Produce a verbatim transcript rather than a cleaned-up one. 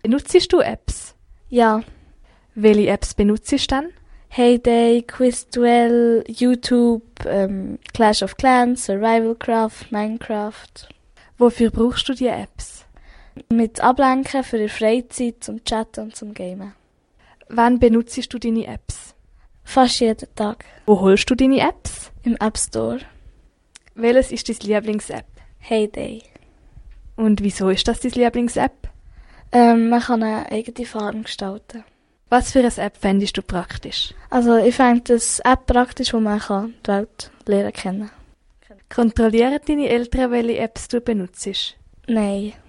Benutzt du Apps? Ja. Welche Apps benutzt du dann? Heyday, Quizduel, YouTube, ähm, Clash of Clans, Survivalcraft, Minecraft. Wofür brauchst du die Apps? Mit Ablenken für die Freizeit, zum Chatten und zum Gamen. Wann benutzt du deine Apps? Fast jeden Tag. Wo holst du deine Apps? Im App Store. Welches ist deine Lieblings-App? Heyday. Und wieso ist das deine Lieblings-App? Ähm, man kann eine eigene Farm gestalten. Was für eine App fändest du praktisch? Also ich fände das App praktisch, wo man kann die Welt lernen kennen. Kontrollieren deine Eltern, welche Apps du benutzt? Nein.